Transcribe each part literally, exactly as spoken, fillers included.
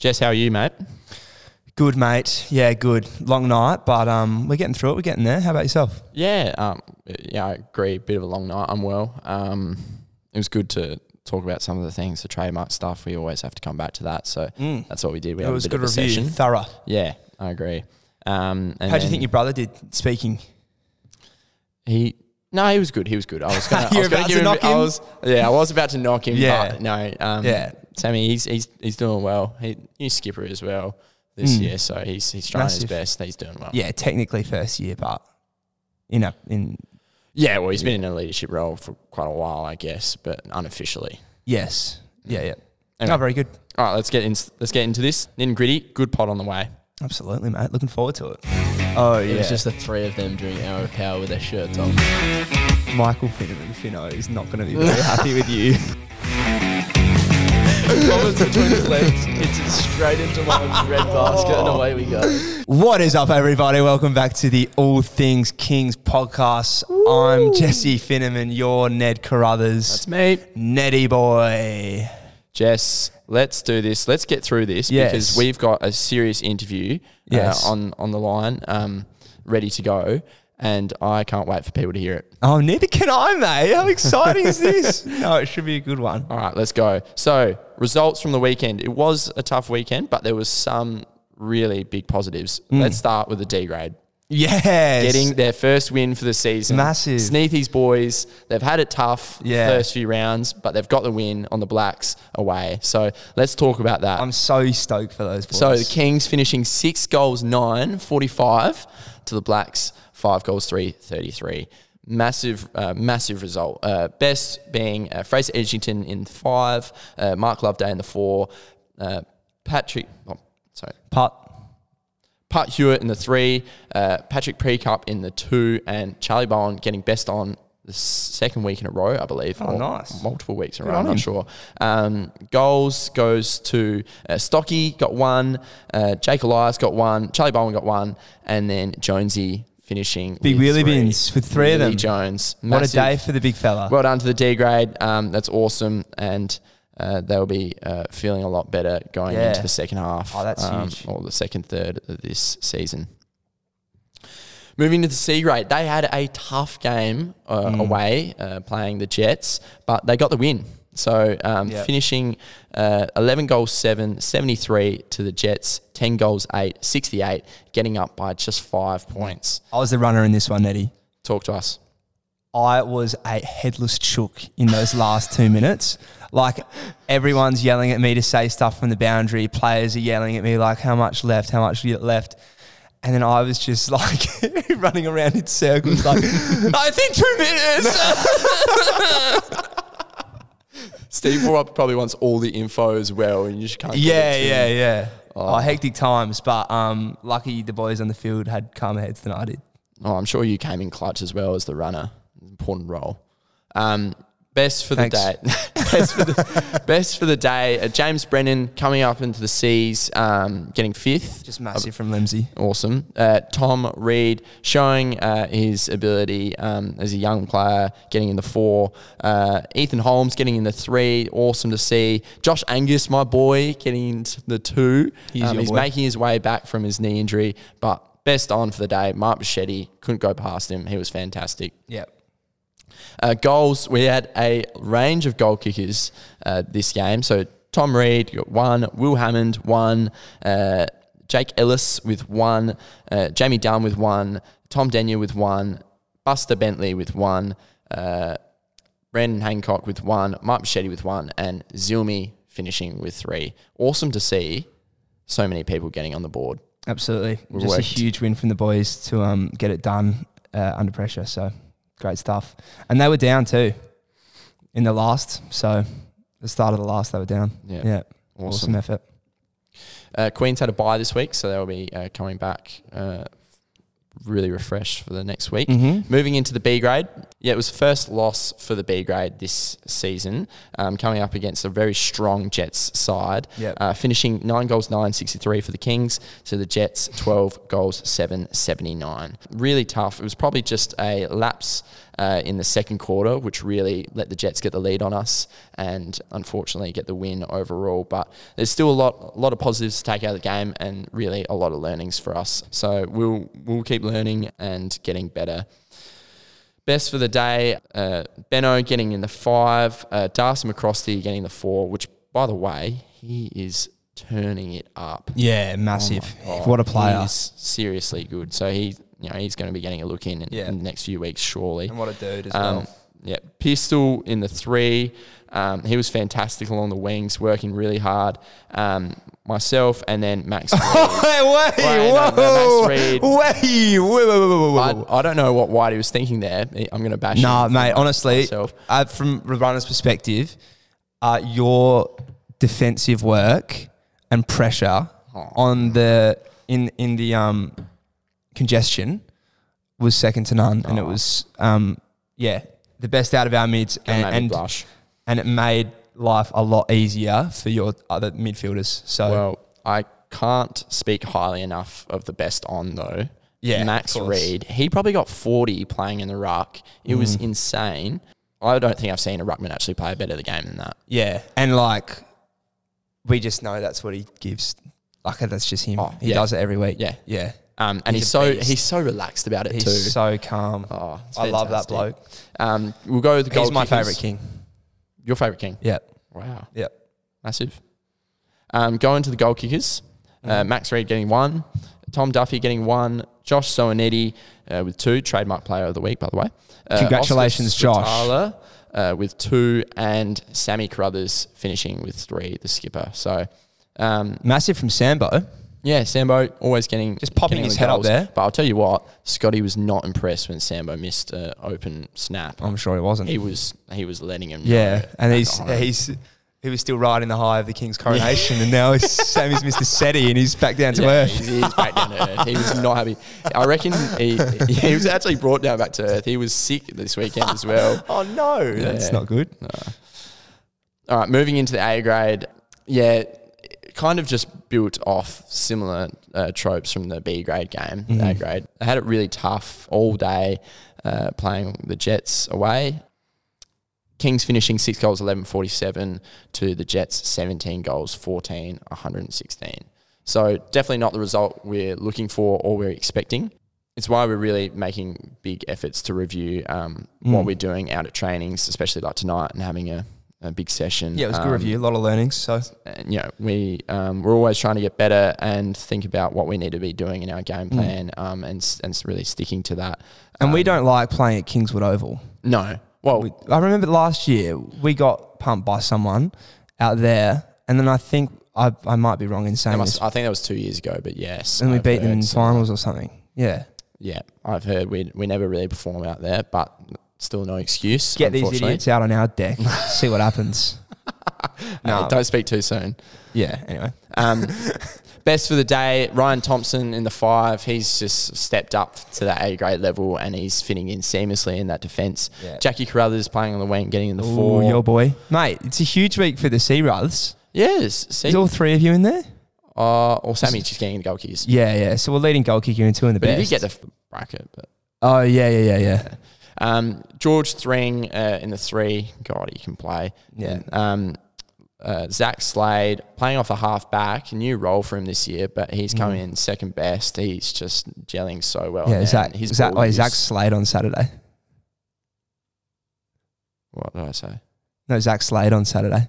Jess, how are you, mate? Good, mate. Yeah, good. Long night, but um, we're getting through it. We're getting there. How about yourself? Yeah, um, yeah, I agree. Bit of a long night. I'm well. Um, it was good to talk about some of the things, the trademark stuff. We always have to come back to that. So Mm. that's what we did. We It had was a a bit good of a review. session. Thorough. Yeah, I agree. Um, and How do you then think your brother did speaking? he? No, he was good. He was good. I was going You were about to knock I him? was, yeah, I was about to knock him. Yeah. But no. Um, Yeah. Sammy, he's he's he's doing well. He, he's skipper as well this Mm. year, so he's he's trying Massive. his best. He's doing well. Yeah, technically first year, but in a in Yeah, well, he's been in a leadership role for quite a while, I guess, but unofficially. yes, yeah, yeah. Anyway. Oh, very good. All right, let's get in, let's get into this. Nitty gritty, good pod on the way. Absolutely, mate. Looking forward to it. Oh It yeah. was just the three of them doing Hour of Power with their shirts on. Michael Finneman Finno is not going to be very happy with you. Roberts between his legs, hits it straight into my red basket, and away we go. What is up, everybody? Welcome back to the All Things Kings podcast. I'm Jesse Finneman, your Ned Carruthers. That's me. Neddy boy. Jess, let's do this. Let's get through this Yes. because we've got a serious interview uh, Yes. on, on the line, um, ready to go, and I can't wait for people to hear it. Oh, neither can I, mate. How exciting is this? No, it should be a good one. All right, let's go. So, results from the weekend. It was a tough weekend, but there was some really big positives. Let's start with the D grade. Yes. Getting their first win for the season. Massive. Sneathy's boys, they've had it tough Yeah. the first few rounds, but they've got the win on the Blacks away. So let's talk about that. I'm so stoked for those boys. So the Kings finishing six goals, nine, forty-five to the Blacks, five goals, three, thirty-three. Massive, uh, massive result. Uh, best being uh, Fraser Edgington in five, uh, Mark Loveday in the four, uh, Patrick, oh, sorry, Putt. Pat Hewitt in the three, uh, Patrick Precup in the two, and Charlie Bowen getting best on the second week in a row, I believe. Oh, or nice. Multiple weeks in a Good row, I'm on not him. sure. Um, goals goes to uh, Stocky, got one, uh, Jake Elias got one, Charlie Bowen got one, and then Jonesy finishing Big with wheelie three. bins with three of Wheelie them. Jones. What a Massive. day for the big fella. Well done to the D grade. Um, that's awesome, and uh, they'll be uh, feeling a lot better going Yeah. into the second half. Oh, that's um, huge. Or the second third of this season. Moving to the C grade, they had a tough game uh, Mm. away uh, playing the Jets, but they got the win. So um, Yep. finishing uh, eleven goals, seven, seventy-three to the Jets, ten goals, eight, sixty-eight, getting up by just five points. I was the runner in this one, Neddy. Talk to us. I was a headless chook in those last two minutes. Like, everyone's yelling at me to say stuff from the boundary. Players are yelling at me, like, how much left, how much left. And then I was just, like, running around in circles, like, I think two minutes. Steve Forup probably wants all the info as well, and you just can't. yeah, get it to yeah, him. yeah. Oh. Oh, hectic times. But um, lucky the boys on the field had calmer heads than I did. Oh, I'm sure you came in clutch as well as the runner. Important role. Um, best for the Thanks. day. best for the best for the day. Uh, James Brennan coming up into the C's, um, getting fifth. Just massive from Limsey. Awesome. Uh, Tom Reed showing uh, his ability um, as a young player, getting in the four. Uh, Ethan Holmes getting in the three. Awesome to see. Josh Angus, my boy, getting into the two. He's Um, your he's boy. making his way back from his knee injury, but best on for the day. Mark Bichetti, couldn't go past him. He was fantastic. Yep. Uh, goals, we had a range of goal kickers uh, this game. So Tom Reed got one, Will Hammond one, uh, Jake Ellis with one, uh, Jamie Dunn with one, Tom Denyer with one, Buster Bentley with one, uh, Brandon Hancock with one, Mark Bichetti with one, and Zilmi finishing with three. Awesome to see so many people getting on the board. Absolutely. We Just worked. a huge win from the boys to um, get it done uh, under pressure. So great stuff. And they were down too in the last. So the start of the last, they were down. Yeah. Yeah. Awesome. Awesome effort. Uh, Queens had a bye this week, so they'll be uh, coming back uh, really refreshed for the next week. Mm-hmm. Moving into the B grade, yeah, it was the first loss for the B grade this season, um, coming up against a very strong Jets side. Yep. Uh, finishing nine goals, nine sixty-three for the Kings, to the Jets twelve goals, seven seventy-nine. Really tough. It was probably just a lapse uh, in the second quarter, which really let the Jets get the lead on us and unfortunately get the win overall. But there's still a lot, a lot of positives to take out of the game and really a lot of learnings for us. So we'll we'll keep learning and getting better. Best for the day, uh, Benno getting in the five, uh, Darcy McCrosty getting the four, which, by the way, he is turning it up. Yeah, massive. Oh my God. What a player. He is seriously good. So he, you know, he's going to be getting a look in in, Yeah. in the next few weeks, surely. And what a dude as Um, well. yeah, Pistol in the three. Um, he was fantastic along the wings, working really hard. Um, myself and then Max Reed. Hey, wait, Wait, no, no, whoa, Max Reed. wait, wait, wait, wait, wait, wait. I, I don't know what White he was thinking there. I'm going to bash Nah, him mate, for honestly, myself. uh, from the runner's perspective, uh, your defensive work and pressure Oh. on the in in the um congestion was second to none, and it Oh. was um yeah the best out of our mids, Gonna and make me and, blush. and it made life a lot easier for your other midfielders. So Well, I can't speak highly enough of the best on though. Yeah, Max of course. Reed. He probably got forty playing in the ruck. It Mm. was insane. I don't think I've seen a ruckman actually play a better the game than that. yeah, and like we just know that's what he gives. Like that's just him. Oh, he yeah. does it every week. Yeah. yeah. Um, and He's he's, a so beast. he's so relaxed about it He's too. so calm. oh, it's I love that fantastic. bloke. Um, we'll go with the goal He's my kickers. favourite king. Your favourite king? Yep. Wow, Yep. massive. Um, going to the goal kickers. Uh, Mm-hmm. Max Reed getting one. Tom Duffy getting one. Josh Soanetti uh, with two. Trademark player of the week, by the way. Uh, Congratulations, Oscar Josh. Switala, uh, with two. And Sammy Carruthers finishing with three, the skipper. So, um, Massive from Sambo. yeah, Sambo always getting Just popping getting his the head up goals. there. But I'll tell you what, Scotty was not impressed when Sambo missed an open snap. I'm sure he wasn't. He was he was letting him. yeah, know and back he's on him. he's he was still riding the high of the King's coronation, and now he's, Sammy's Mister SETI, and he's back down to Yeah, earth. he's, he's back down to earth. He was not happy. I reckon he he was actually brought down back to earth. He was sick this weekend as well. Oh no, that's Yeah. not good. All right, moving into the A grade. Yeah, kind of just built off similar uh, tropes from the B grade game, Mm-hmm. A grade. I had it really tough all day uh, playing the Jets away. Kings finishing six goals, eleven forty-seven to the Jets seventeen goals, fourteen, one sixteen. So definitely not the result we're looking for or we're expecting. It's why we're really making big efforts to review um, what Mm. we're doing out at trainings, especially like tonight and having a, a big session. Yeah, it was a good Um, review. A lot of learnings. So and, you know, we um, we're always trying to get better and think about what we need to be doing in our game plan, um, and s- and s- really sticking to that. and we Um, don't like playing at Kingswood Oval. No, well, We, I remember last year we got pumped by someone out there, and then I think I I might be wrong in that saying must, this, I think that was two years ago, but yes, and we I've beat them heard in similar. finals or something. Yeah, Yeah, I've heard we we never really perform out there, but still no excuse. get these unfortunately. idiots out on our deck, see what happens. No, No. don't speak too soon. Yeah. Anyway, Um, best for the day, Ryan Thompson in the five. He's just stepped up to that A grade level and he's fitting in seamlessly in that defence. Yeah. Jackie Carruthers playing on the wing, getting in the Ooh, four. your boy, mate. It's a huge week for the Sea Ruths. Yes, see, Is all three of you in there? uh, or Sammy just getting the goal kickers. Yeah, yeah. So we're leading goal kicker and two in the But best. he did get the f- bracket. But oh yeah, yeah, yeah, yeah. um, George Thring uh, in the three. God, he can play. Yeah. Um, uh, Zach Slade playing off a half back, a new role for him this year, but he's coming in second best. He's just gelling so well. Mm. Yeah, man. Zach. His Zach, ball wait, use- Zach Slade on Saturday. What did I say? No, Zach Slade on Saturday.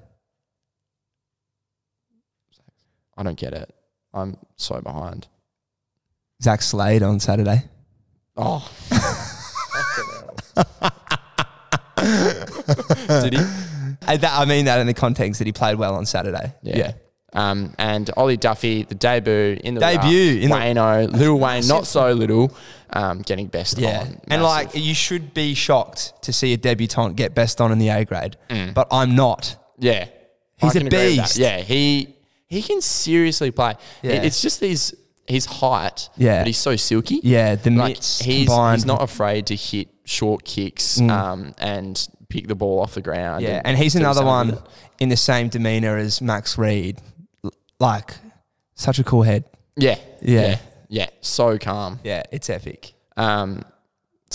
I don't get it. I'm so behind. Zach Slade on Saturday. Oh. Did he? I, that, I mean that in the context that he played well on Saturday. Yeah. Um, and Ollie Duffy, the debut in the Debut ruck, in the- Wayno, Lil Wayne, not so little, um, getting best Yeah. on. And Massive. like, you should be shocked to see a debutant get best on in the A grade. But I'm not. yeah, He's I a can agree with that. beast. Yeah, he he can seriously play. Yeah. It- It's just his his height. Yeah. but he's so silky. Yeah, the like mitts he's combined. he's not afraid to hit short kicks um, and pick the ball off the ground. Yeah, and he's do another something one with it. in the same demeanour as Max Reed. L- Like, such a cool head. Yeah, Yeah. yeah, yeah. So calm. Yeah, it's epic. Um,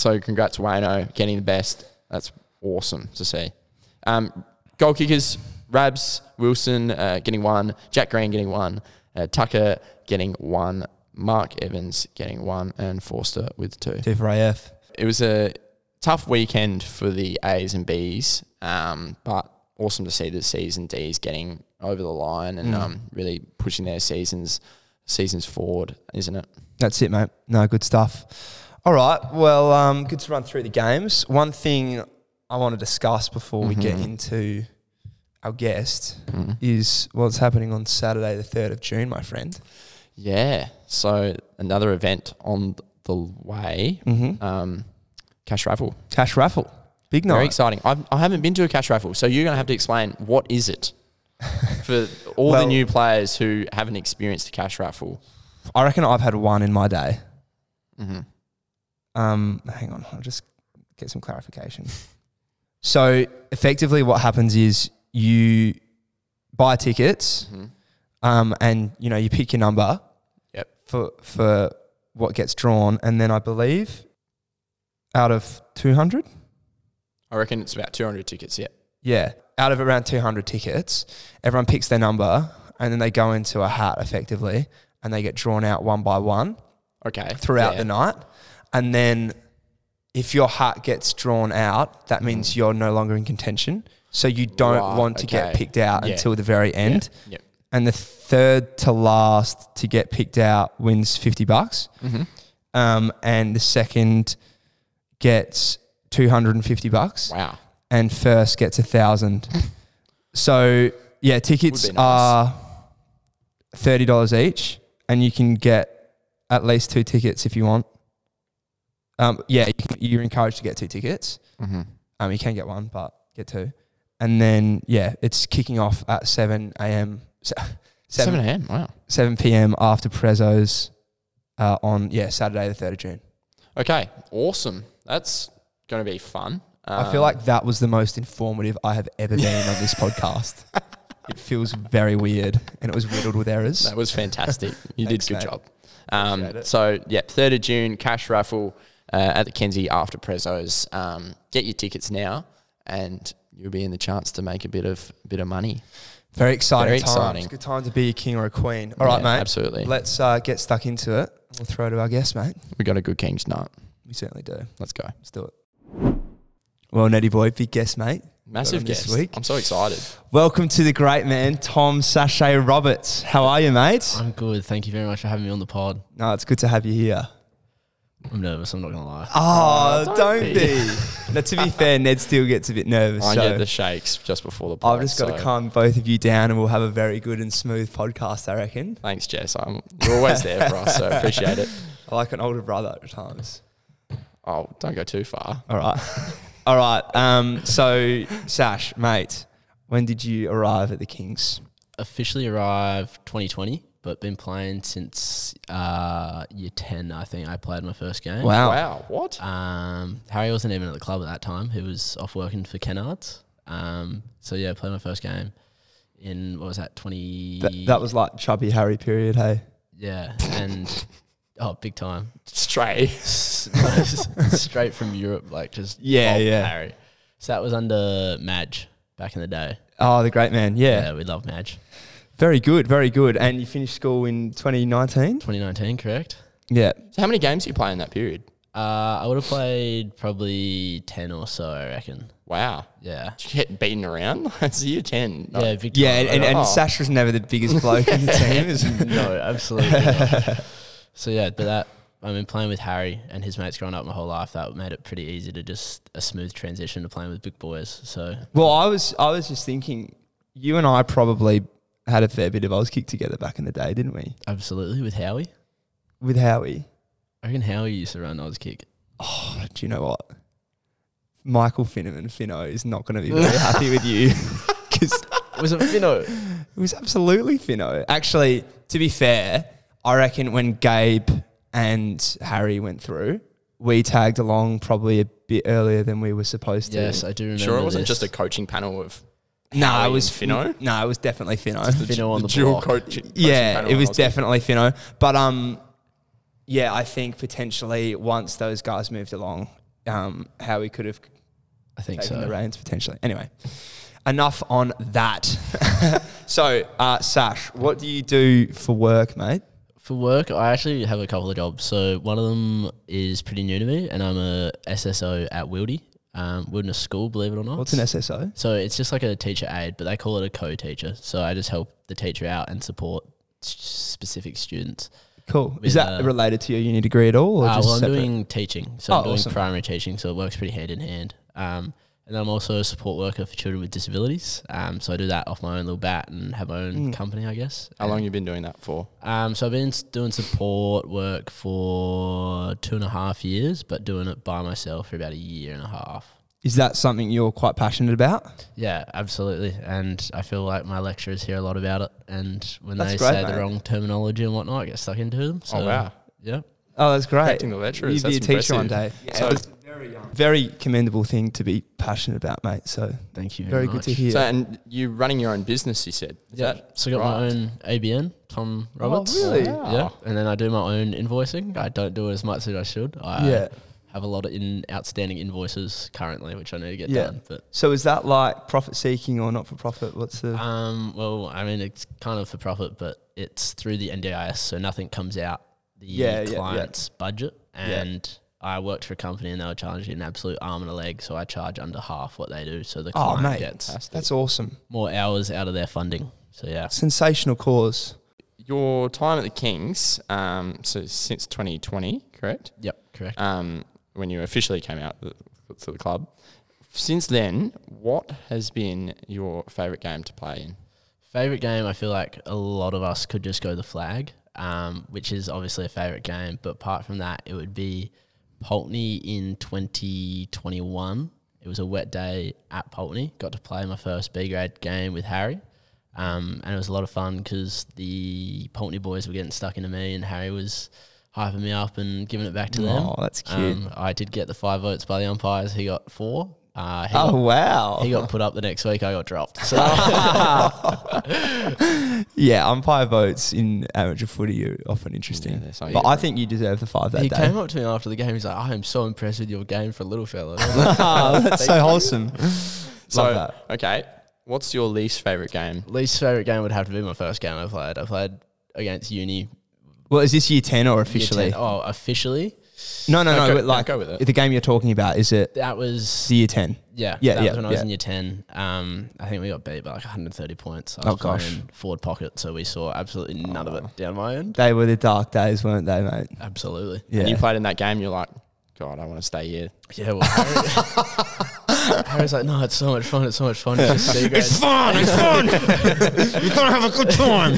so congrats, Wayno, getting the best. That's awesome to see. Um, goal kickers, Rabs, Wilson uh, getting one, Jack Green getting one, uh, Tucker getting one, Mark Evans getting one, and Forster with two. Two for A F. It was a tough weekend for the A's and B's, um, but awesome to see the C's and D's getting over the line and Mm. um, really pushing their seasons seasons forward, isn't it? That's it, mate. No, good stuff. All right. Well, um, good to run through the games. One thing I want to discuss before we get Mhm. into our guest Mhm. is what's happening on Saturday, the third of June, my friend. Yeah. So another event on the way, Mm-hmm. um, cash raffle. Cash raffle. Big Very night. exciting. I've, I haven't been to a cash raffle, so you're going to have to explain what is it for all Well- the new players who haven't experienced a cash raffle. I reckon I've had one in my day. Mm-hmm. Um, hang on, I'll just get some clarification. So effectively what happens is you buy tickets Mm-hmm. um, and, you know, you pick your number Yep. for for what gets drawn. And then I believe out of two hundred, I reckon it's about two hundred tickets, yeah. yeah, out of around two hundred tickets, everyone picks their number and then they go into a hat effectively and they get drawn out one by one Okay. throughout yeah. the night. And then if your hat gets drawn out, that means you're no longer in contention. So you don't Right, want to get okay. picked out Yeah. until the very end. Yeah. And the third to last to get picked out wins fifty bucks. Mm-hmm. Um, and the second gets two hundred fifty bucks. Wow. And first gets a thousand. So yeah, tickets Would be nice. are thirty dollars each, and you can get at least two tickets if you want. Um, yeah, you can, you're encouraged to get two tickets. Mm-hmm. Um, you can get one, but get two. And then yeah, it's kicking off at seven a.m. seven seven a.m. Wow. seven p.m. after Prezzo's uh, on yeah Saturday the third of June. Okay. Awesome. That's going to be fun. Um, I feel like that was the most informative I have ever been on this podcast. It feels very weird, and it was riddled with errors. that was fantastic. You Thanks, did good mate. job. Um, Appreciate it. so yeah, third of June cash raffle uh, at the Kenzie after Prezzo's. Um, get your tickets now, and you'll be in the chance to make a bit of bit of money. Very exciting Very times. exciting. Good time to be a king or a queen. All right, Yeah, mate. absolutely. Let's uh, get stuck into it. We'll throw to our guest, mate. We got a good King's night. We certainly do. Let's go. Let's do it. Well, Netty boy, big guest, mate. Massive on this guest. week. I'm so excited. Welcome to the great man, Tom Sachet Roberts. How are you, mate? I'm good. Thank you very much for having me on the pod. No, it's good to have you here. I'm nervous. I'm not going to lie. Oh, don't don't, be. be. Now, to be fair, Ned still gets a bit nervous. I so get the shakes just before the pod. I've just got so to calm both of you down, and we'll have a very good and smooth podcast, I reckon. Thanks, Jess. I'm, you're always there for us, so appreciate it. I like an older brother at times. Oh, don't go too far. All right. All right. Um, so, Sash, mate, when did you arrive at the Kings? Officially arrived twenty twenty, but been playing since uh, year ten, I think. I played my first game. Wow. Wow. What? Um, Harry wasn't even at the club at that time. He was off working for Kennards. Um, so, yeah, played my first game in, what was that, twenty... That, that was like chubby Harry period, hey? Yeah, and... Oh, big time. Stray. Straight from Europe, like just Yeah, bolt yeah. Harry. So that was under Madge back in the day. Oh, the great man. Yeah. Yeah, we love Madge. Very good. Very good. And you finished school in twenty nineteen? twenty nineteen, correct? Yeah. So how many games do you play in that period? Uh, I would have played probably ten or so, I reckon. Wow. Yeah. Did you get beaten around? It's year ten. No. Yeah, big Yeah, time. and, and, and Oh. Sash was never the biggest bloke in the team, is it? No, absolutely not. So, yeah, but that, I mean, playing with Harry and his mates growing up my whole life, that made it pretty easy to just a smooth transition to playing with big boys. So, Well, I was I was just thinking, you and I probably had a fair bit of Oz kick together back in the day, didn't we? absolutely, with Howie. With Howie. I reckon Howie used to run Oz kick. Oh, do you know what? Michael Finneman, Finno, is not going to be very happy with you. Because Was it Finno? it was absolutely Finno. Actually, to be fair, I reckon when Gabe and Harry went through, we tagged along probably a bit earlier than we were supposed to. Yes, I do remember. Sure, it wasn't this. just a coaching panel of No, Howie it was and Finno. No, it was definitely Finno. Finno on the dual block. coach, coaching Yeah, panel it on was Aussie. definitely Finno. But um, yeah, I think potentially once those guys moved along, um, how he could have I think taken so. the reins potentially. Anyway, enough on that. So, uh, Sash, what do you do for work, mate? For work, I actually have a couple of jobs. So one of them is pretty new to me, and I'm a S S O at Wildy, um, Wilderness School, believe it or not. What's an S S O? So it's just like a teacher aide, but they call it a co-teacher. So I just help the teacher out and support s- specific students. Cool. With, Is that uh, related to your uni degree at all? Or Uh, just well, I'm separate? doing teaching. So Oh, I'm doing awesome. primary teaching, so it works pretty hand in hand. Um, and then I'm also a support worker for children with disabilities. Um, so I do that off my own little bat and have my own Mm. company, I guess. How long And, you been doing that for? Um, so I've been s- doing support work for two and a half years, but doing it by myself for about a year and a half. Is that something you're quite passionate about? Yeah, absolutely. And I feel like my lecturers hear a lot about it. And when That's they great, say mate. the wrong terminology and whatnot, I get stuck into them. So, Oh, wow. Yeah. Oh, that's great. Protecting the lecturers, You'd be a that's teacher one day. impressive. Yeah, So- it was very young. Very commendable thing to be passionate about, mate. So Thank you very, very much. good to hear. So, and you running your own business, you said? Is Yeah, that so I got my right? own A B N, Tom Roberts. really? Wow. Yeah, and then I do my own invoicing. I don't do it as much as I should. I Yeah. have a lot of in outstanding invoices currently, which I need to get Yeah. done. But So is that like profit seeking or not for profit? What's the? um, well, I mean, it's kind of for profit, but it's through the N D I S, so nothing comes out the Yeah, yeah, yeah. client's budget. Yeah. And I worked for a company, and they were charging an absolute arm and a leg, so I charge under half what they do. So the Oh, client mate, gets Fantastic. that's awesome. more hours out of their funding. So yeah, Sensational cause. Your time at the Kings, um, so since twenty twenty, correct? yep, correct. Um, when you officially came out th- to the club. Since then, what has been your favourite game to play in? Favorite game, I feel like a lot of us could just go the flag, um, which is obviously a favorite game. But apart from that, it would be Pulteney in twenty twenty-one. It was a wet day at Pulteney. Got to play my first B grade game with Harry, um, and it was a lot of fun because the Pulteney boys were getting stuck into me, and Harry was hyping me up and giving it back to them. Oh, that's cute. Um, I did get the five votes by the umpires. He got four. Uh, he Oh got, wow. he got put up the next week. I got dropped. So. Yeah, umpire votes in amateur footy are often interesting. Yeah, they're something but I different. think you deserve the five that He day. came up to me after the game. He's like, "I am so impressed with your game for a little fella." Oh, that's so wholesome. So, Love that. okay, what's your least favourite game? Least favorite game would have to be my first game I played. I played against Uni. Well, is this year ten or year officially? ten. Oh, officially, No, no, No, no. go- but like go with it. the game you're talking about, is it that was the year ten? yeah, Yeah, that yeah, was when I was yeah. in year ten. Um, I think we got beat by like one hundred thirty points. I Oh, was gosh. playing forward pocket, so we saw absolutely none of it down my end. They were the dark days, weren't they, mate? Absolutely. Yeah. And you played in that game, you're like, God, I want to stay here. Yeah. Well, Harry, Harry's like, "No, it's so much fun. It's so much fun. It's just C grade." fun. It's fun. You're gonna have a good time.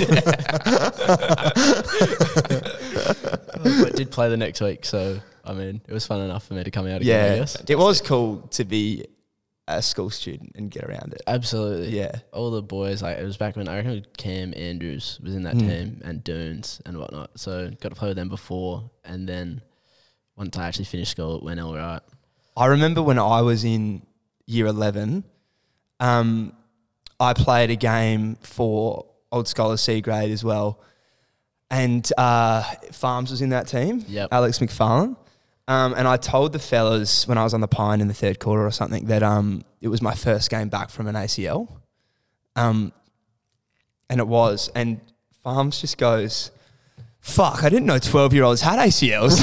But did play the next week, so I mean, it was fun enough for me to come out again. I Yeah, guess. it was cool to be a school student and get around it. Absolutely. Yeah. All the boys, like it was back when I reckon Cam Andrews was in that Mm. team and Dunes and whatnot. So got to play with them before, and then once I actually finished school, it went all right. I remember when I was in year eleven, um, I played a game for Old Scholar C grade as well. And uh, Farms was in that team, Yep. Alex McFarlane. Um, and I told the fellas when I was on the Pine in the third quarter or something that um, it was my first game back from an A C L. Um, and it was. And Farms just goes, fuck, I didn't know twelve-year-olds had A C Ls.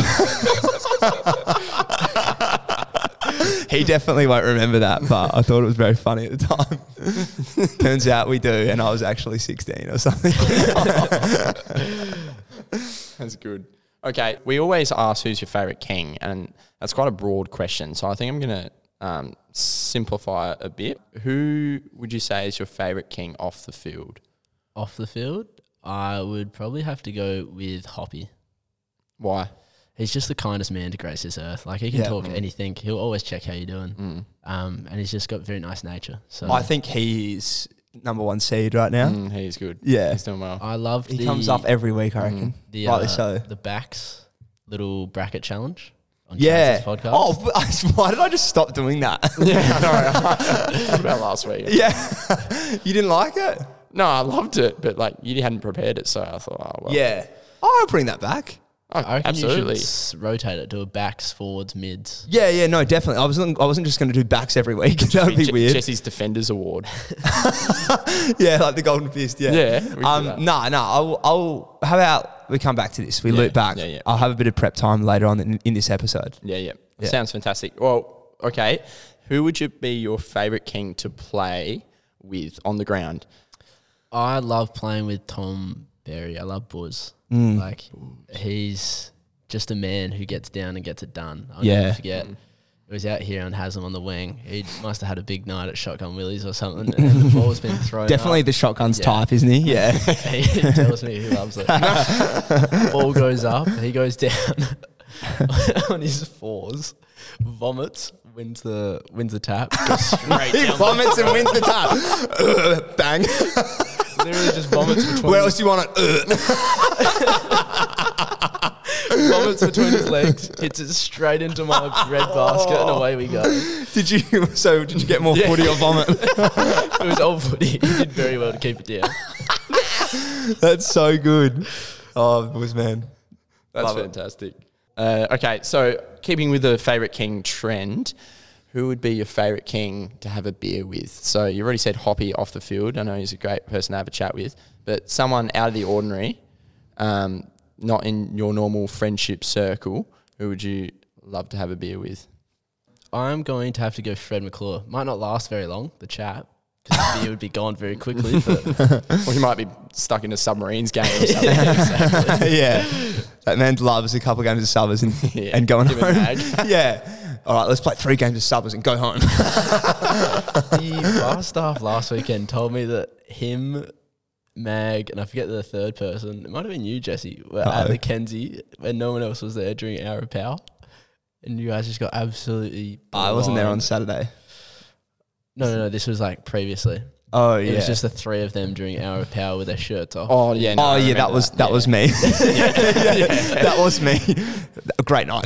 He definitely won't remember that, but I thought it was very funny at the time. Turns out we do, and I was actually sixteen or something. That's good. Okay, we always ask who's your favourite king, and that's quite a broad question. So I think I'm going to um, simplify it a bit. Who would you say is your favourite king off the field? Off the field, I would probably have to go with Hoppy. Why? He's just the kindest man to grace this earth. Like he can Yeah. talk Mm. anything. He'll always check how you're doing. Mm. Um, and he's just got very nice nature. So I think he is number one seed right now. Mm, he's good. Yeah. He's doing well. I love He the, comes up every week, I reckon. the Rightly uh, so. the backs little bracket challenge on Yeah. Chance's podcast. Oh, but why did I just stop doing that? Yeah, what about last week? Yeah. You didn't like it? No, I loved it, but like you hadn't prepared it, so I thought, oh well. Yeah. Oh, I'll bring that back. Oh, I reckon absolutely. you should s- rotate it, do a backs, forwards, mids. Yeah, yeah, no, definitely. I wasn't I wasn't just going to do backs every week. That would be Je- weird. Jesse's Defenders Award. Yeah, like the Golden Fist. Yeah. Yeah, we can do that. Um. No, no. I'll, I'll. How about we come back to this? We Yeah, loop back. yeah, yeah. I'll have a bit of prep time later on in, in this episode. Yeah, yeah, Yeah. Sounds fantastic. Well, okay. Who would you be your favourite king to play with on the ground? I love playing with Tom Berry. I love Buzz. Mm. Like, he's just a man who gets down and gets it done. I'll Yeah. never forget. It was out here and has him on the wing. He must have had a big night at Shotgun Willies or something, and the ball's been thrown. Definitely up. the shotguns Yeah. type, isn't he? Yeah. He tells me he loves it. Ball goes up, he goes down on his fours, vomits, wins the wins the tap, goes straight He down. vomits and wins the tap. Bang. Literally just vomits between. Where else do you want it? Vomits between his legs, hits it straight into my red basket, and away we go. Did you? So did you get more Yeah. footy or vomit? It was old footy. He did very well to keep it down. That's so good. Oh, boys, man. That's Love it. fantastic. Uh, okay, so keeping with the favourite king trend, who would be your favourite king to have a beer with? So you already said Hoppy off the field. I know he's a great person to have a chat with, but someone out of the ordinary, um, not in your normal friendship circle, who would you love to have a beer with? I'm going to have to go Fred McClure. Might not last very long, the chat, because the beer would be gone very quickly. But Or you might be stuck in a submarines game or something. Yeah. That man loves a couple games of subbers and, Yeah, and going give it a home. mag. Yeah. All right, let's play three games of subbers and go home. the bar staff last weekend told me that him, Mag, and I forget the third person, it might have been you, Jesse, were Uh-oh. at the Kenzie when no one else was there during Hour of Power. And you guys just got absolutely. I wasn't there on blind. Saturday. No, no, no. This was like previously. Oh, It yeah. was just the three of them during Hour of Power with their shirts off. Oh, yeah. no, Oh I yeah, remember that was that Yeah. was me. That was me. A great night.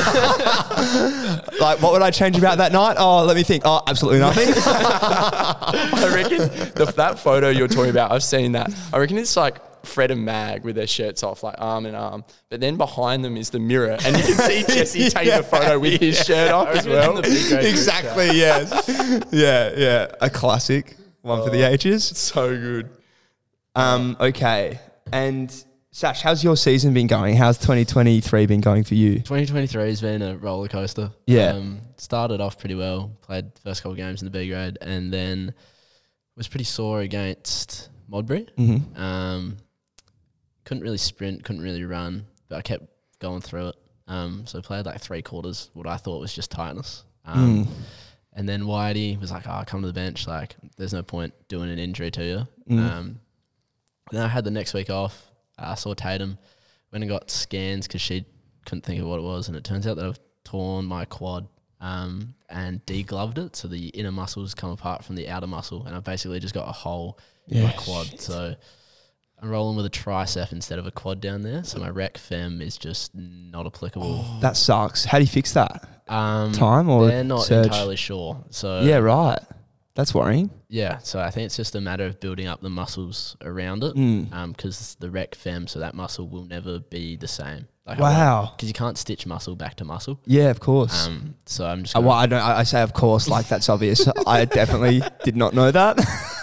Like, what would I change about that night? Oh, let me think. Oh, absolutely nothing. I reckon the, that photo you're talking about, I've seen that. I reckon it's like Fred and Mag with their shirts off, like arm in arm. But then behind them is the mirror, and you can see Jesse taking a photo with his shirt off as well. Exactly. Yes. Yeah. Yeah. A classic one for the ages. So good. Um. Okay. And Sash, how's your season been going? How's twenty twenty-three been going for you? twenty twenty-three has been a roller coaster. Yeah. Um, started off pretty well, played the first couple of games in the B grade, and then was pretty sore against Modbury. Mm-hmm. Um, couldn't really sprint, couldn't really run, but I kept going through it. Um, so I played like three quarters, what I thought was just tightness. Um, Mm. And then Whitey was like, oh, come to the bench. Like, there's no point doing an injury to you. Mm. Um, then I had the next week off. I saw Tatum, went and got scans because she couldn't think of what it was. And it turns out that I've torn my quad um, and degloved it. So the inner muscles come apart from the outer muscle. And I've basically just got a hole in my Yeah, quad. So I'm rolling with a tricep instead of a quad down there. So my rec fem is just not applicable. That sucks. How do you fix that? Um, Time or they're not surge? entirely sure. So Yeah. Right. That's worrying. yeah, so I think it's just a matter of building up the muscles around it, Mm. because the rec fem, so that muscle will never be the same. Like Wow. because you can't stitch muscle back to muscle. Yeah. Of course. Um, so I'm just Uh, gonna, well, I don't. I I say of course, like that's obvious. I definitely did not know that.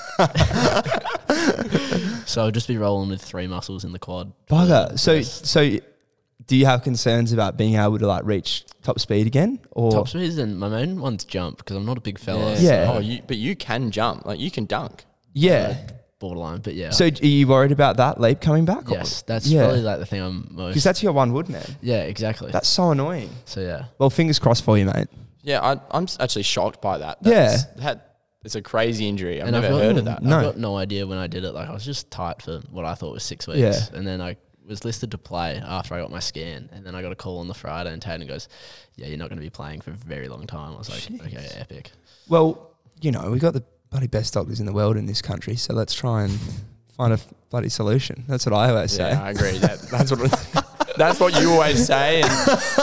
so I'll just be rolling with three muscles in the quad. Bugger. So, Yes. so do you have concerns about being able to like reach top speed again, or Top speeds and my main one's jump because I'm not a big fella. Yeah. Oh, you, but you can jump. Like, you can dunk. yeah? borderline, but yeah. So, are you worried about that leap coming back? yes, that's Yeah. probably like the thing I'm most. because that's your one wood, man. yeah, exactly. That's so annoying. so yeah. Well, fingers crossed for you, mate. Yeah, I, I'm s- actually shocked by that. Yeah. That's, that it's a crazy injury. I've And I've never got- heard of that. No. I've got no idea when I did it. Like I was just tight for what I thought was six weeks, Yeah. and then I was listed to play after I got my scan, and then I got a call on the Friday, and Tatum goes, "Yeah, you're not going to be playing for a very long time." I was like, Jeez. "Okay, epic." Well, you know, we got the bloody best doctors in the world in this country, so let's try and find a bloody solution. That's what I always say. Yeah, I agree. That, that's what that's what you always say, and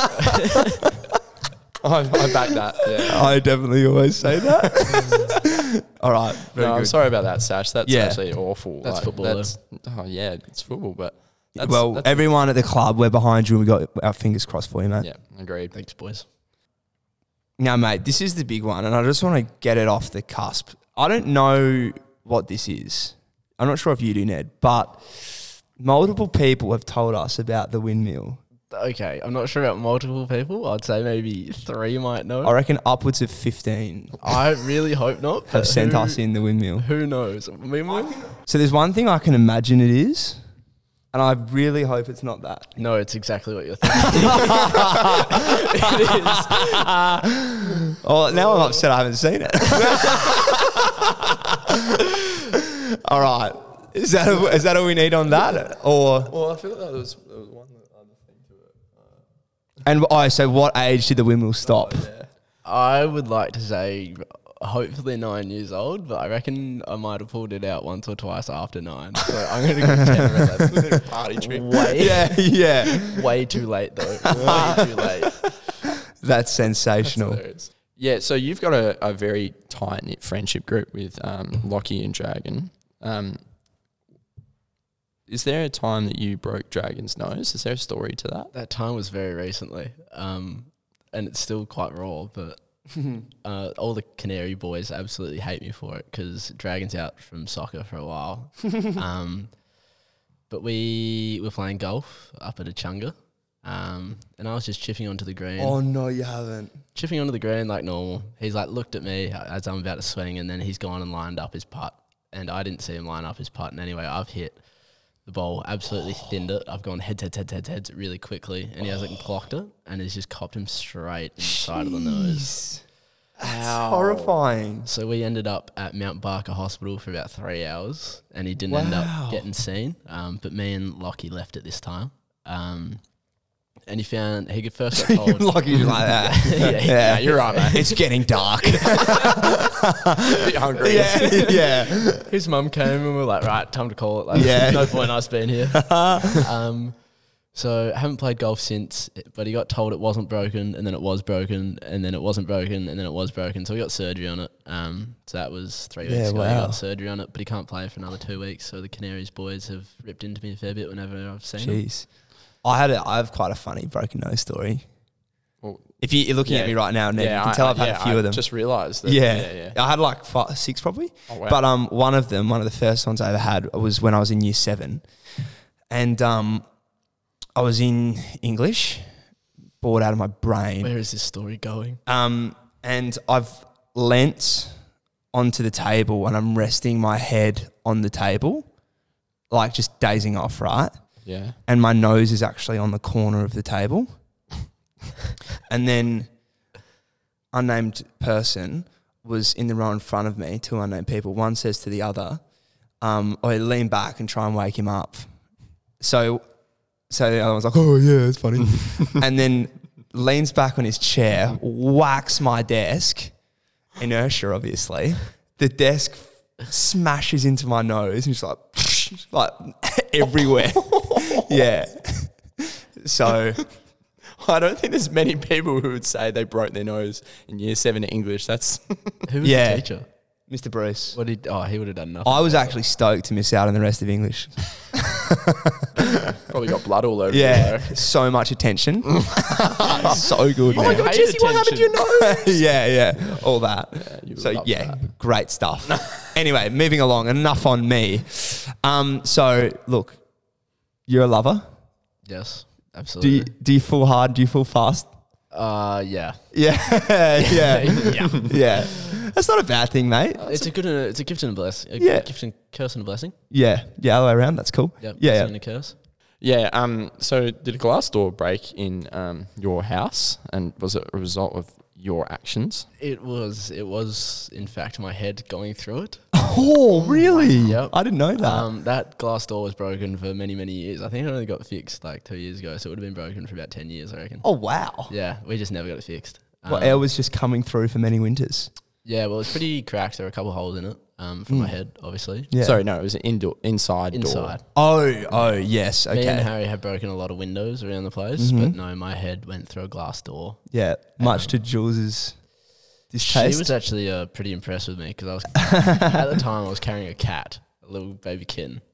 I, I back that. Yeah. I definitely always say that. All right, very No, I'm good. sorry about that, Sash. That's Yeah. actually awful. That's football, That's, oh yeah, it's football, but That's, well, that's everyone at the club, we're behind you and we got our fingers crossed for you, mate. yeah, agreed. Thanks, boys. Now, mate, this is the big one, and I just want to get it off the cusp. I don't know what this is. I'm not sure if you do, Ned, but multiple people have told us about the windmill. Okay, I'm not sure about multiple people. I'd say maybe three might know. I reckon upwards of fifteen I really hope not. have but sent who, us in the windmill. Who knows? I mean, we- So there's one thing I can imagine it is, and I really hope it's not that. no, it's exactly what you're thinking. It is. Oh, now I'm upset I haven't seen it. All right. Is that a, is that all we need on that? Or Well, I feel like there was, there was one other thing to it. and oh, so what age did the windmill stop? Yeah. I would like to say hopefully nine years old, but I reckon I might have pulled it out once or twice after nine. So I'm going to go ten or eleven. Party trick. Way, Yeah, yeah. way too late though. Way too late. That's sensational. Hilarious. Yeah, so you've got a, a very tight knit friendship group with um, Lockie and Dragon. Um, is there a time that you broke Dragon's nose? Is there a story to that? That time was very recently, um, and it's still quite raw. But uh, all the Canary boys absolutely hate me for it because Dragon's out from soccer for a while. um, but we were playing golf up at Achunga, um, and I was just chipping onto the green. Oh no, you haven't. Chipping onto the green like normal. He's like looked at me as I'm about to swing, and then he's gone and lined up his putt, and I didn't see him line up his putt. And anyway, I've hit the ball, absolutely thinned it. I've gone head, head, head, head, head really quickly, and he hasn't clocked it, and he's just copped him straight in the side of the nose. That's horrifying. So we ended up at Mount Barker Hospital for about three hours, and he didn't end Wow. up getting seen. Um, but me and Lockie left at this time. Um, and he found he could first got told. Lucky's like that. Yeah, Yeah, you're right, mate. It's getting dark. Bit hungry. yeah, yeah. His mum came and we were like, right, time to call it. Like, Yeah. no point us being here. um, so I haven't played golf since, but he got told it wasn't broken, and then it was broken, and then it wasn't broken, and then it was broken. So we got surgery on it. Um, so that was three Yeah, weeks ago. He wow. got surgery on it, but he can't play for another two weeks. So the Canaries boys have ripped into me a fair bit whenever I've seen him. Jeez. I had a, I have quite a funny broken nose story. Well, If you, you're looking yeah. at me right now, Ned, yeah, you can I- tell I- I've had yeah, a few I of them. just realised that. Yeah. Yeah, yeah. I had like five, six probably. Oh, wow. But um, one of them, one of the first ones I ever had was when I was in year seven. And um, I was in English, bored out of my brain. Where is this story going? Um, and I've leant onto the table and I'm resting my head on the table, like just dazing off, right? Yeah. And my nose is actually on the corner of the table. And then unnamed person was in the row in front of me, two unnamed people. One says to the other, um, I lean back and try and wake him up. So so the other one's like, oh yeah, it's funny. And then leans back on his chair, whacks my desk, inertia obviously. The desk smashes into my nose and it's like, like everywhere. Yeah. So I don't think there's many people who would say they broke their nose in year seven of English. That's Who was Yeah. the teacher? Mister Bruce. What did? Oh, he would have done nothing. I was actually stoked to miss out on the rest of English. probably got blood all over. Yeah, you, so much attention. So good. Oh my man. God, Jesse, what happened to your nose? yeah, yeah, all that. Yeah, you so would love yeah, that. great stuff. Anyway, moving along. Enough on me. Um, so look, you're a lover. Yes, Do absolutely. you do you fall hard? Do you fall fast? uh, yeah. Yeah, yeah, Yeah. yeah. That's not a bad thing, mate. It's a good and a, it's a gift and a blessing. A Yeah. gift and curse and a blessing. Yeah, yeah, other way around. That's cool. Yep. Yeah, blessing yeah. and a curse. Yeah. Um. So did a glass door break in um your house, and was it a result of your actions? It was. It was in fact my head going through it. Oh, really? Yep. I didn't know that. Um, that glass door was broken for many many years. I think it only got fixed like two years ago, so it would have been broken for about ten years, I reckon. oh, wow. Yeah, we just never got it fixed. Well, Um, air was just coming through for many winters. yeah, well, it's pretty cracked. There were a couple holes in it. Um, from my head, obviously. Yeah. Sorry, no, it was an indoor inside, door. Inside. Oh, oh, yes. Me and Okay. Harry had broken a lot of windows around the place, but no, my head went through a glass door. Yeah. Much Um, to Jules's She distaste. was actually uh, pretty impressed with me because I was at the time I was carrying a cat, a little baby kitten,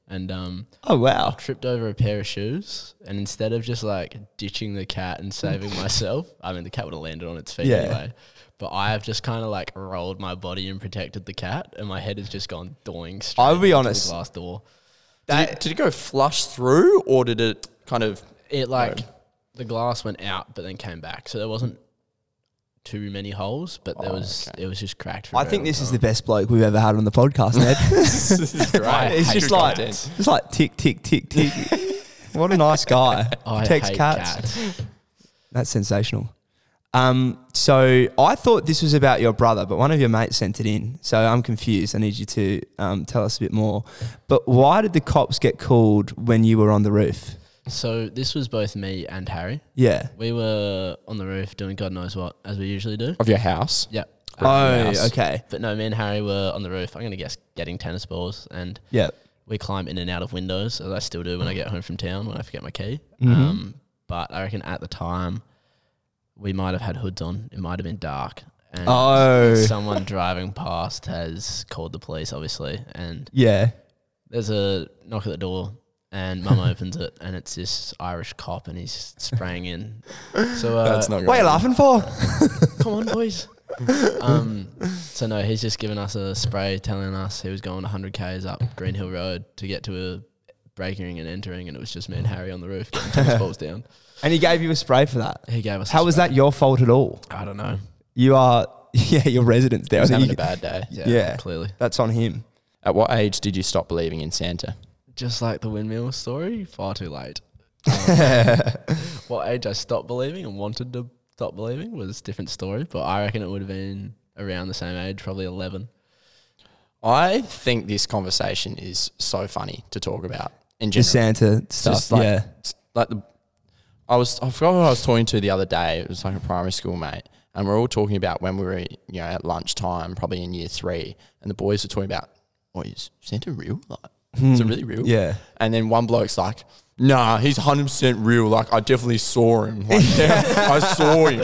and um, Oh, wow. tripped over a pair of shoes, and instead of just like ditching the cat and saving myself, I mean the cat would have landed on its feet Yeah. anyway. But I have just kind of like rolled my body and protected the cat, and my head has just gone doing straight I'll be into honest. the glass door. Did it, did it go flush through, or did it kind of? It like the glass went out, but then came back, so there wasn't too many holes, but there Oh, was okay. it was just cracked. For I think this is the best bloke we've ever had on the podcast, Ned. This is great. It's just like Content. it's like tick tick tick tick. What a nice guy. I Protects hate cats. cats. That's sensational. Um, so I thought this was about your brother, but one of your mates sent it in. So I'm confused. I need you to um, tell us a bit more. But why did the cops get called when you were on the roof? So this was both me and Harry. Yeah. We were on the roof doing God knows what, as we usually do. Of your house. Yep. Oh, house. okay. But no, me and Harry were on the roof. I'm going to guess getting tennis balls, and Yeah. we climb in and out of windows, as I still do when I get home from town when I forget my key. Mhm. Um, but I reckon at the time we might have had hoods on. It might have been dark. And Oh. someone driving past has called the police, obviously, and Yeah. there's a knock at the door, and Mum opens it, and it's this Irish cop, and he's spraying in. So uh, That's not. What are you laughing for? come on, boys. um, so no, he's just given us a spray, telling us he was going one hundred k's up Green Hill Road to get to a breaking and entering, and it was just me and Harry on the roof getting tennis balls down. And he gave you a spray for that. He gave us. How a was spray. that your fault at all? I don't know. You are, yeah, your residence there. I was You- having a bad day. Yeah, Yeah. clearly. That's on him. At what age did you stop believing in Santa? Just like the windmill story, far too late. Um, what age I stopped believing and wanted to stop believing was a different story, but I reckon it would have been around the same age, probably eleven. I think this conversation is so funny to talk about in The general. Santa It's stuff. just like, yeah. it's like the, I was, I forgot who I was talking to the other day. It was like a primary school mate, and we're all talking about when we were, you know, at lunchtime, probably in year three, and the boys were talking about, "Oh, is Santa real? Like, is it really real?" Hmm. Yeah. And then one bloke's like, "Nah, he's one hundred percent real. Like, I definitely saw him. Like, I saw him."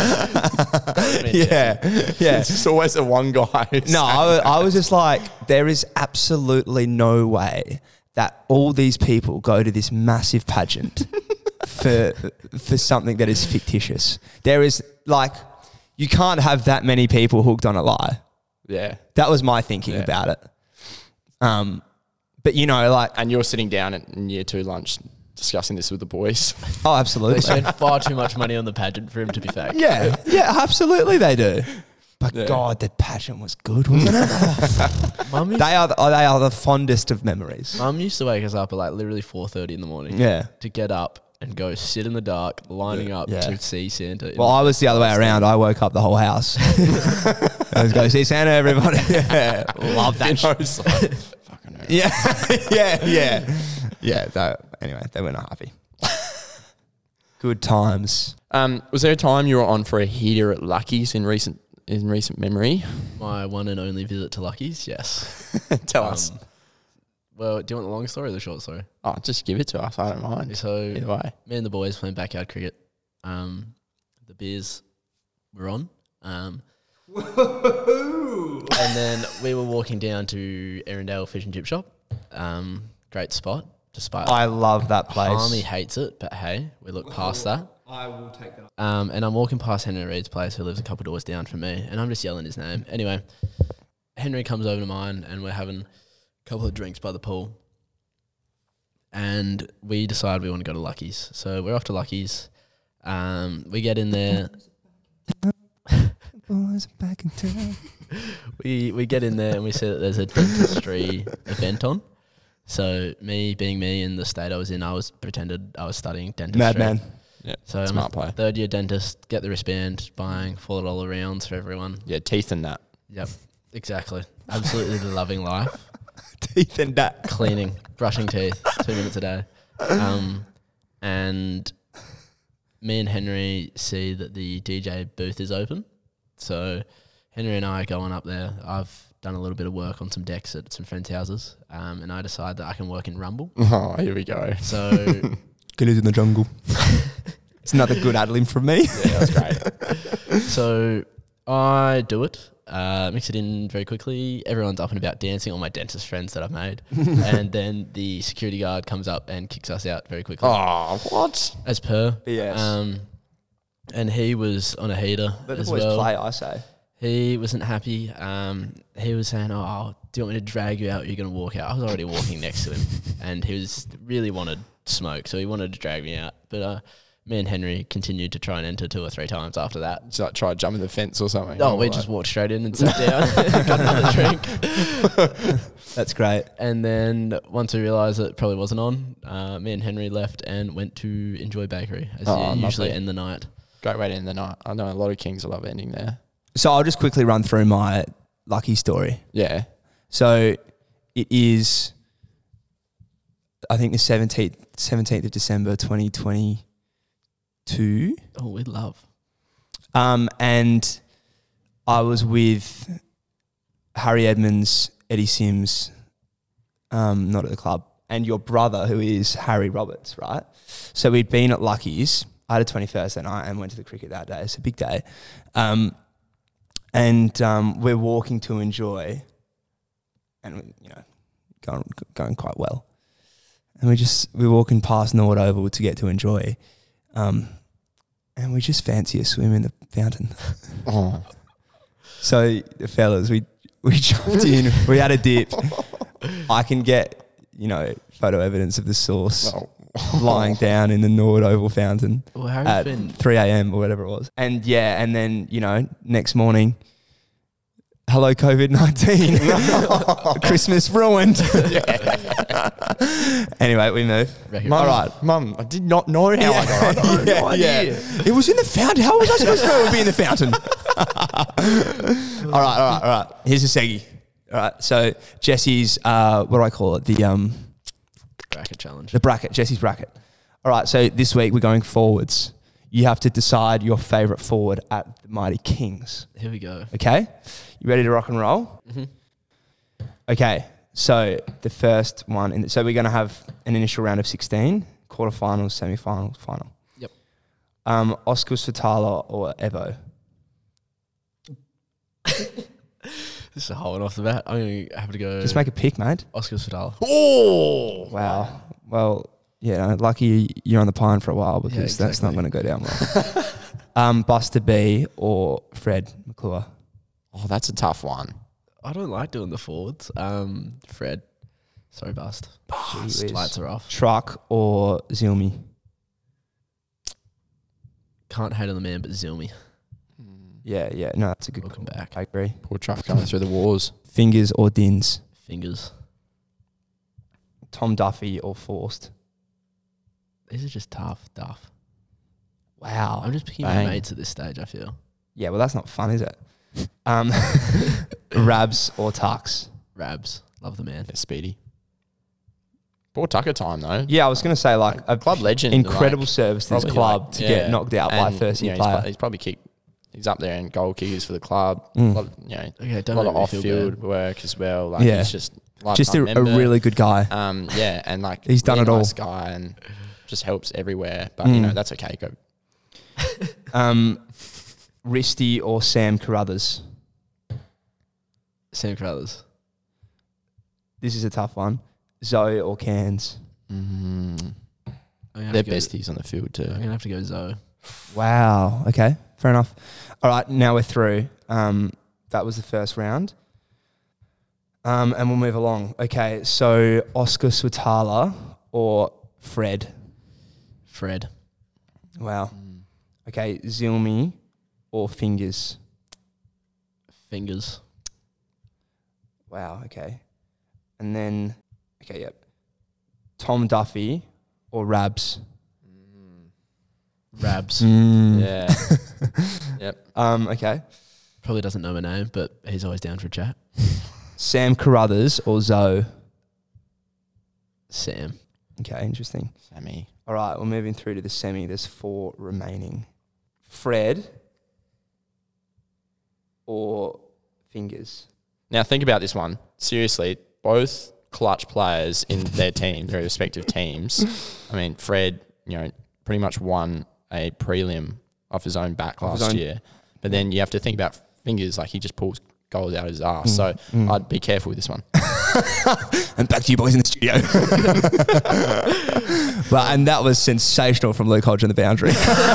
Yeah. Yeah. It's just always the one guy. No, I, wa- I was just like, there is absolutely no way that all these people go to this massive pageant for for something that is fictitious. There is like, you can't have that many people hooked on a lie. Yeah. That was my thinking Yeah. about it. Um, but you know, like, And you're sitting down at in year two lunch discussing this with the boys. oh, They absolutely. spent far too much money on the pageant for him to be fake. Yeah, yeah, absolutely they do. But Yeah. God, the pageant was good, wasn't it? Mum used, they are the, they are the fondest of memories. Mum used to wake us up at like literally four thirty in the morning Yeah. to get up and go sit in the dark, lining up Yeah. to see Santa. in Well, I was the other way around. I woke up the whole house. I was going to see Santa, everybody. Yeah, love that. You know, it's like, fucking hell. Yeah, yeah, yeah, yeah. They, anyway, they were not happy. Good times. Um, was there a time you were on for a heater at Lucky's in recent in recent memory? my one and only visit to Lucky's. Yes. Tell us. Um, Well, do you want the long story or the short story? Oh, just give it to us. I don't mind. So Either way. me and the boys playing backyard cricket. Um, the beers were on. Um, and then we were walking down to Erindale Fish and Chip Shop. Um, great spot, despite I love that place. Army hates it, but hey, we look past that. I will take that. Um, and I'm walking past Henry Reid's place, who lives a couple doors down from me, and I'm just yelling his name. Anyway, Henry comes over to mine, and we're having a couple of drinks by the pool. And we decide we want to go to Lucky's. So we're off to Lucky's. Um, we get in there. Boys are back in town. We we get in there and we see that there's a dentistry event on. So me being me in the state I was in, I was pretended I was studying dentistry. Madman. Yeah. So I'm Smart a play. third year dentist, get the wristband, buying four dollar rounds for everyone. Yeah, teeth and that. Yep, exactly. Absolutely loving life. Teeth and that. Cleaning, brushing teeth, two minutes a day. Um, and me and Henry see that the D J booth is open. So Henry and I are going up there. I've done a little bit of work on some decks at some friends' houses, um, and I decide that I can work in Rumble. Oh, here we go. So Killers in the jungle. It's another good ad lib from me. Yeah, that's great. so I do it, Uh, mix it in very quickly. Everyone's up and about dancing, all my dentist friends that I've made. And then the security guard comes up and kicks us out very quickly. Oh, what? As per. Yes. Um, and he was on a heater Let as the boys well. play, I say. He wasn't happy. Um, he was saying, oh, do you want me to drag you out or you're going to walk out? I was already walking next to him. And he was really wanted smoke, so he wanted to drag me out. But uh, me and Henry continued to try and enter two or three times after that. Just like try to jump in the fence or something. Oh, we Like- just walked straight in and sat down, got another drink. That's great. And then once we realised that it probably wasn't on, uh, me and Henry left and went to Enjoy Bakery, as Oh, you usually lovely. end the night. Great way to end the night. I know a lot of Kings love ending there. So I'll just quickly run through my lucky story. Yeah. So it is, I think, the seventeenth, seventeenth of December, twenty twenty-two. Oh, we love. Um, and I was with Harry Edmonds, Eddie Sims, um, not at the club, and your brother, who is Harry Roberts, right? So we'd been at Lucky's. I had a twenty-first that night and went to the cricket that day. It's a big day. Um, and um, we're walking to Enjoy, and, you know, going going quite well. And we just, we're walking past Nord Oval to get to Enjoy. Um, and we just fancy a swim in the fountain. Oh. So the fellas, we we jumped in. We had a dip. I can get, you know, photo evidence of the sauce Oh. lying down in the Nord Oval fountain Well, Harry's at been three a.m. or whatever it was. And yeah, and then, you know, next morning, hello COVID nineteen. Christmas ruined. Anyway, we move. record. Mum, All right. Mum, I did not know how I got it. yeah, No yeah. idea. It was in the fountain. How was I supposed to know it would be in the fountain? all right, all right, all right. Here's a seggy. All right, so Jesse's, uh, what do I call it? The um, bracket challenge. the bracket, Jesse's bracket. All right, so this week we're going forwards. You have to decide your favourite forward at the Mighty Kings. Here we go. Okay? You ready to rock and roll? Mhm. Okay, so the first one, in the, so we're going to have an initial round of sixteen, quarterfinals, semi-finals, final. Yep. Um, Oscar Svatala or Evo? This is a hole off the bat. I'm going to have to go Just make a pick, mate. Oscar Svatala. Oh. Wow. Well, yeah, no, lucky you're on the pine for a while because Yeah, that's not exactly. going to go down well. um, Buster B or Fred McClure? Oh, that's a tough one. I don't like doing the forwards. Um, Fred. Sorry, Bust. Gee whiz. Lights are off. Truck or Zilmi? Can't hate on the man, but Zilmi. Yeah, yeah, no, that's a good Welcome call. back. I agree. Poor Truff going through the wars. Fingers or Dins? Fingers. Tom Duffy or Forced? These are just tough, Duff. Wow. I'm just picking Bang. my mates at this stage, I feel. Yeah, well, that's not fun, is it? Um, Rabs or Tux? Rabs. Love the man. Yeah, Speedy. Poor Tucker time though. Yeah, I was going to say, like, a Club legend. incredible like, service to this probably, club like, to yeah. get knocked out by a And, first you year know, he's, player. pro- he's probably kicked. He's up there in goal kickers for the club. Mm. Lot of, you know, Okay, a don't lot make of me feel off-field bad. work as well. Like Yeah. he's just Just a, lifetime a member. really good guy. um yeah, and like He's done really it all. nice guy and just helps everywhere. But you Mm. know that's okay. Go. Um, Risty or Sam Carruthers? Sam Carruthers. This is a tough one. Zoe or Cairns? Mm. I'm gonna have They're to go- besties on the field too. I'm going to have to go Zoe. Wow. Okay. Fair enough. All right. Now we're through. Um, that was the first round. Um, and we'll move along. Okay. So Oscar Svatala or Fred? Fred. Wow. Okay. Zilmi or Fingers? Fingers. Wow. Okay. And then, okay. Yep. Tom Duffy or Rabs? Rabs. Mm. Yeah. Yep. Um, okay. Probably doesn't know my name, but he's always down for a chat. Sam Carruthers or Zoe? Sam. Okay. Interesting. Sammy. All right, we're moving through to the semi. There's four remaining. Fred or Fingers? Now think about this one. Seriously, both clutch players in their team, their respective teams. I mean, Fred, you know, pretty much won a prelim off his own back Off his last own- year. But then you have to think about Fingers, like he just pulls goals out of his arse. So mm. I'd be careful with this one. And back to you boys in the studio. Well, and that was sensational from Luke Hodge on the boundary.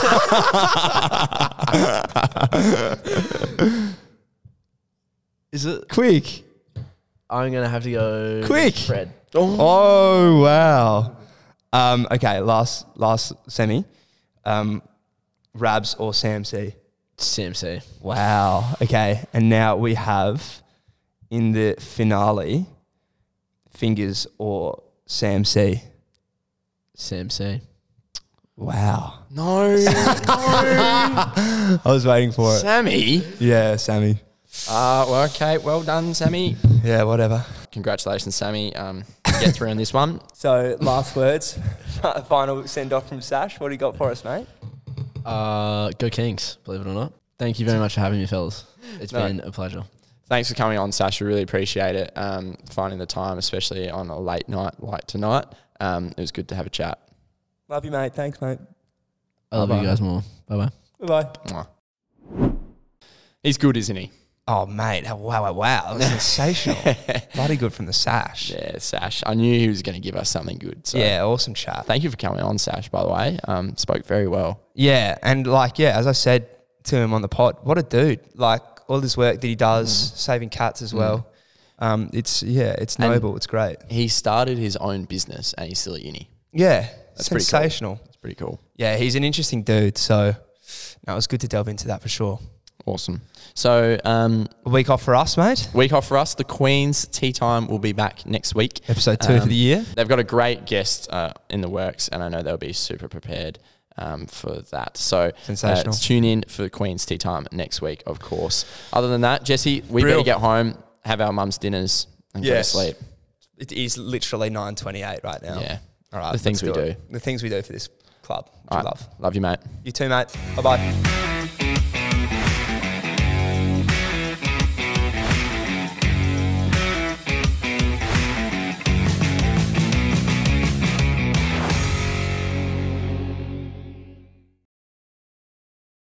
Is it? Quick. I'm going to have to go Quick. Fred. Oh, wow. Um, okay, last last semi. Um, Rabs or Sam C? Sam C. Wow. Okay, and now we have in the finale, Fingers or Sam C? Sam C. Wow. No. no. I was waiting for it. Sammy? Yeah, Sammy. Uh, well, okay. Well done, Sammy. Yeah, whatever. Congratulations, Sammy. Um, get through on this one. So, last words. Final send-off from Sash. What do you got for us, mate? Uh, go Kings, believe it or not. Thank you very much for having me, fellas. It's No. been a pleasure. Thanks for coming on, Sash. We really appreciate it. Um, finding the time, especially on a late night like tonight. Um, it was good to have a chat. Love you, mate. Thanks, mate. I love Bye-bye. you guys more. Bye-bye. Bye-bye. Mwah. He's good, isn't he? Oh, mate. Wow, wow, wow. That was sensational. Bloody good from the Sash. Yeah, Sash. I knew he was going to give us something good. So. Yeah, awesome chat. Thank you for coming on, Sash, by the way. Um, spoke very well. Yeah, and like, yeah, as I said to him on the pod, what a dude. Like, all this work that he does, mm. saving cats as well. Mm. Um, it's, yeah, it's noble. And it's great. He started his own business and he's still at uni. Yeah, that's sensational. Pretty cool. That's pretty cool. Yeah, he's an interesting dude. So, no, it was good to delve into that for sure. Awesome. So, um, a week off for us, mate. Week off for us. The Queen's Tea Time will be back next week. Episode two um, for the year. They've got a great guest uh, in the works, and I know they'll be super prepared um, for that. So, sensational. Uh, tune in for the Queen's Tea Time next week, of course. Other than that, Jesse, we Brill. better get home, have our mum's dinners, and yes. go to sleep. It is literally nine twenty-eight right now. Yeah. All right. The things we do. It. The things we do for this club. Which All I right. love. Love you, mate. You too, mate. Bye-bye.